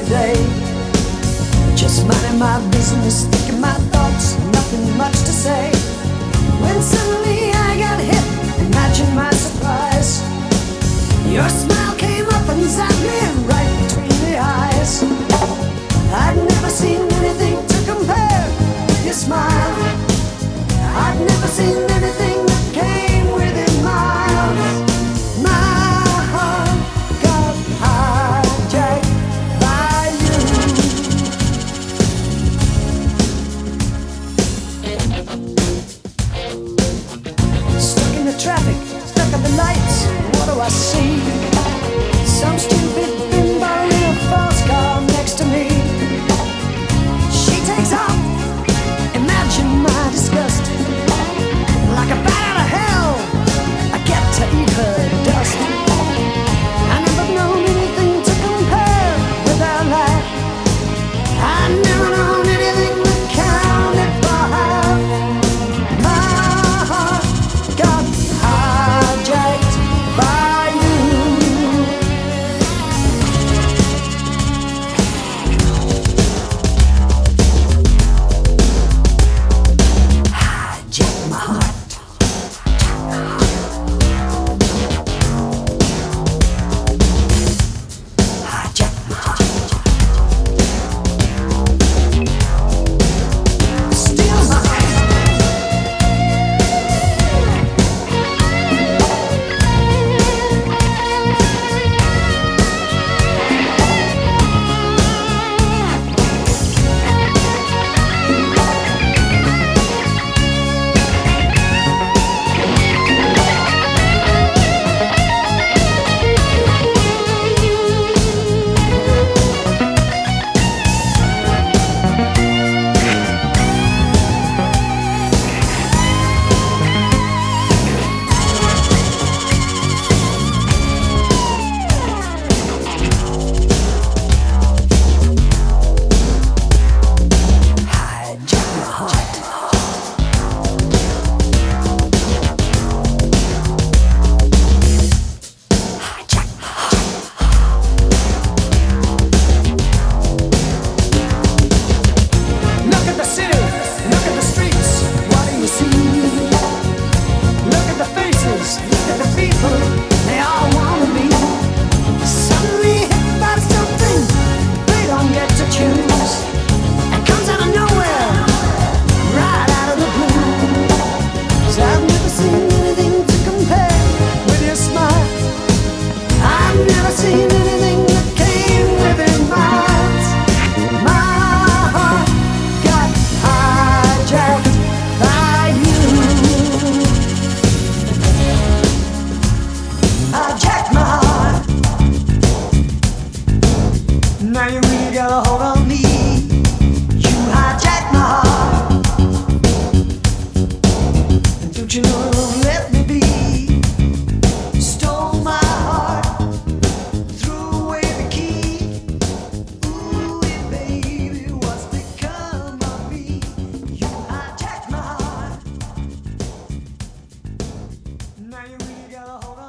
day. Just minding my business, thinking my thoughts, nothing much to say. When suddenly I got hit, imagine my surprise. Your smile came up and zapped me right between the eyes. I'd never seen anything to compare with your smile. I'd never seen anything that came within miles. My heart got hijacked by you. Stuck in the traffic, stuck at the lights. What do I see? Some stupid bimbo in a fast car next to me. She takes off, imagine my disgust. Like a bat out of hell, I get to eat her dust. I never known anything to compare with her laugh. I never known anything that counted for half. My heart got hijacked by you. Hijack my heart. Now you really got a hold on me. You hijacked my heart, and don't you know you won't let me be? Stole my heart, threw away the key. Ooh, baby, what's become of me? You hijacked my heart. Now you really got a hold on me.